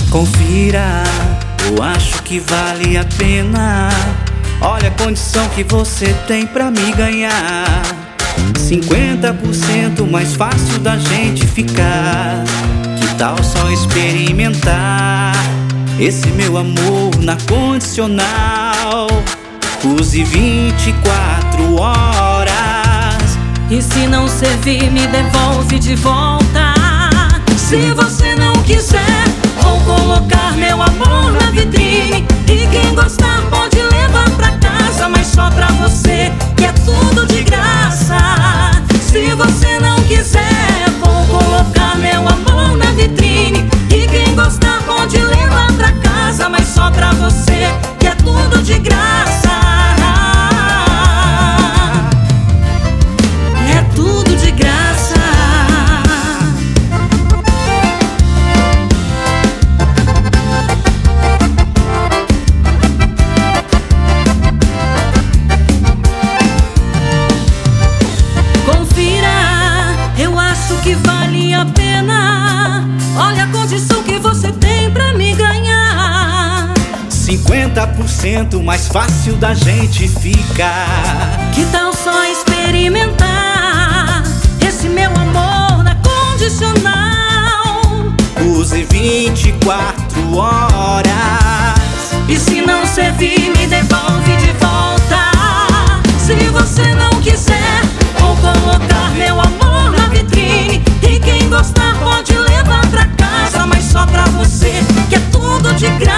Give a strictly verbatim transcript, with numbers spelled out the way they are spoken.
Confira, eu acho que vale a pena. Olha a condição que você tem pra me ganhar. Cinquenta por cento mais fácil da gente ficar. Que tal só experimentar esse meu amor na condicional? Use vinte e quatro horas. E se não servir, me devolve de volta. Se você não quiser, vou colocar meu amor na vitrine. E quem gostar pode levar pra casa, mas só pra você, que é tudo de graça. Se você não quiser, vou colocar meu amor na vitrine. E quem gostar pode levar pra casa, mas só pra você, que é tudo de graça. É tudo de graça. Que vale a pena. Olha a condição que você tem pra me ganhar. Cinquenta por cento mais fácil da gente ficar. Que tal só experimentar esse meu amor na condicional? Use vinte e quatro horas. E se não servir, me devolve de volta. Se você não quiser, vou colocar meu amor na vitrine. E quem gostar pode levar pra casa, mas só pra você, que é tudo de graça.